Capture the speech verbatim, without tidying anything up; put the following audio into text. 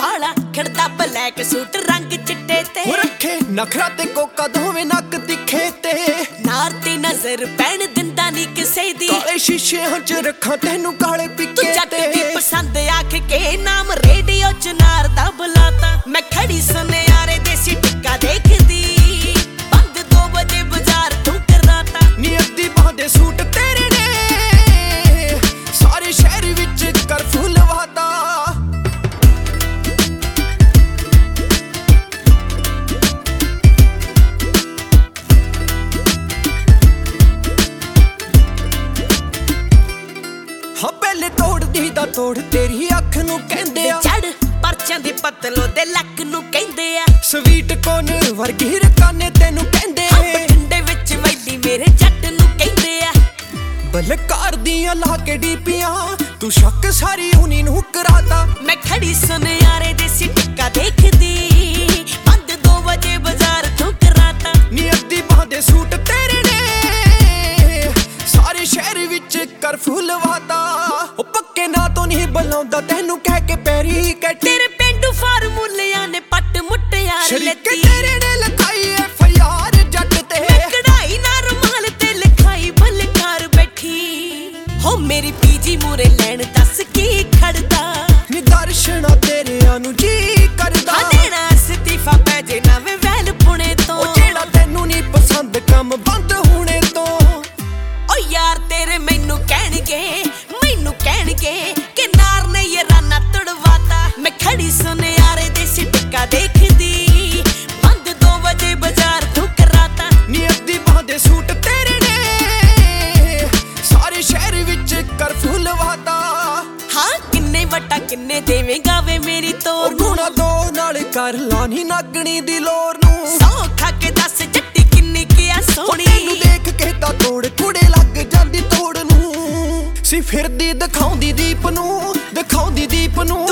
बाला खिड़दा black suit रंग चिट्टे ते रखे नखरा ते कोका दोवें नक दिखे ते नार ते नजर पैण दिंदा नी किसे दी काले शीशे च रखा तेनू काले पिके ते जट दी पसंद आख के नाम रेडियो च नार दा बुलाता मैं खड़ी सुनियारे देसी टिक्का देखदी बंद दो बजे बाजार तू कराता नी अद्धी बाह दे सूट तेरे ने सारे शहर विच कर्फ्यू लवाता हाँ पहले तोड़ दी दा तोड़ तेरी अख नू कहंदे आ चढ़ परचां दी पतलो दे लक नू कहंदे आ स्वीट कॉर्न वर्गी रकाने तेनू कहंदे बठिंडे विच वैली मेरे जट नू कहंदे आ बलकार दियां ला के डीपियां तू शक सारी उनी नू कराता मैं खड़ी सुनियारे देसी टिक्का देखदी बंद दो बजे बाजार तू कराता नी अद्धी बाह दे सूट तेरे ने सारे शहर विच कर्फ्यू लवाता ओ पक्के ना तो नहीं बुलांदा तेनू कह के पैरी कट तेरे पेंडू फार्मूलियां ने पट मुट्टियार शरीके लेती तेरे ने लिखाई एफ आई आर जट ते कढ़ाई ना रुमाल ते लिखाई बलकार बैठी हो मेरी पीजी मूरे लैन दस की खड़दा नी दर्शना तेरे अनु जी करदा हाँ देना इस्तीफा पै जे नवे वैल पुणे तो ओ जेड़ा तेनू नहीं पसंद कम बंद होने तो ओ यार तेरे मैनू कहणगे मैनू कहणगे कि नार ने ये राना तड़वाता मैं खड़ी सुनियारे देसी टिक्का देखदी बंद दो बजे बाजार तू कराता नी अद्धी बाह दे सूट तेरे ने सारे शहर विच कर्फ्यू लवाता हाँ किन्ने वटा किन्ने देवेगा वे मेरी तोर गुणा दो नाल कर लानी नागणी दी लोर नू सौ खा के दस जट्टी किन्नी किया सोनी तेनू देख के ता तोड़ कुड़े लग जांदी तोड़ नू सी फिरदी दिखाउंदी दीप नू दिखाउंदी दीप नू